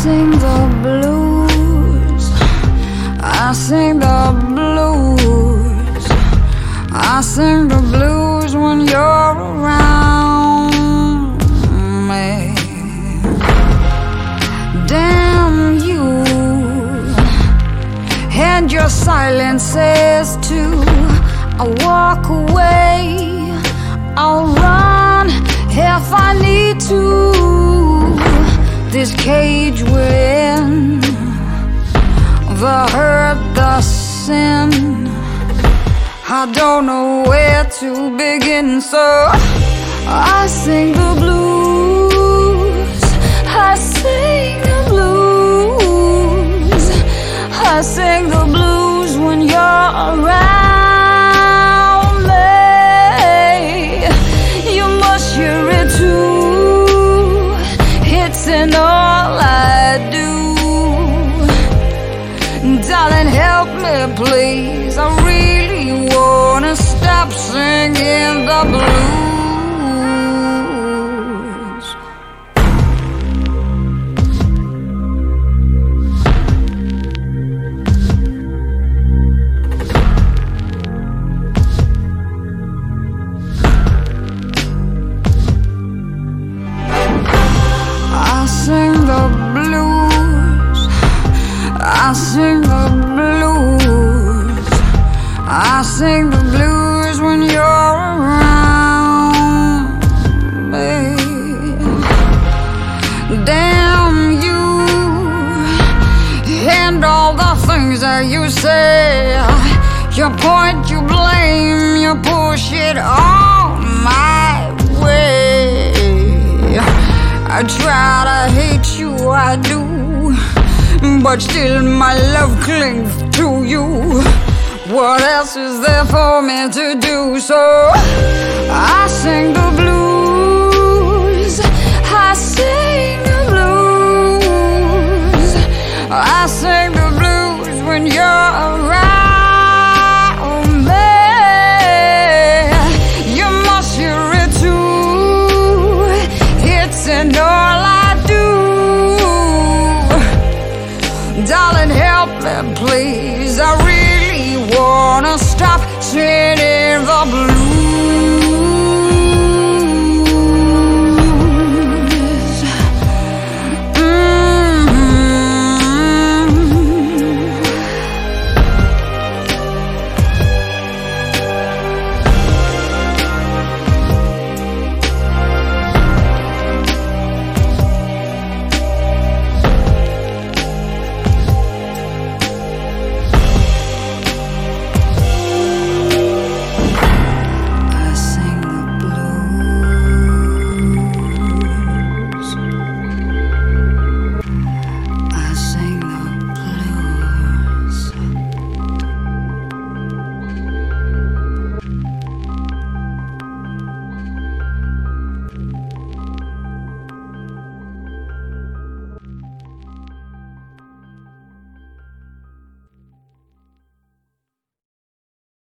sing the blues, I sing the blues, I sing the blues when you're around me. Damn you and your silences too. I'll walk away, I'll run if I need to. This cage we're in, the hurt, the sin, I don't know where to begin. So I sing the blues, I sing the blues, I sing the blues when you're around me. You must hear it too, it's in all I do. Darling, help me please, I really wanna stop singing the blues. I sing the blues, I sing the blues, I sing the blues when you're around me. Damn you and all the things that you say. You point, you blame, you push it all my way. I try to hate you, I do, but still my love clings to you. What else is there for me to do? So I sing the blues,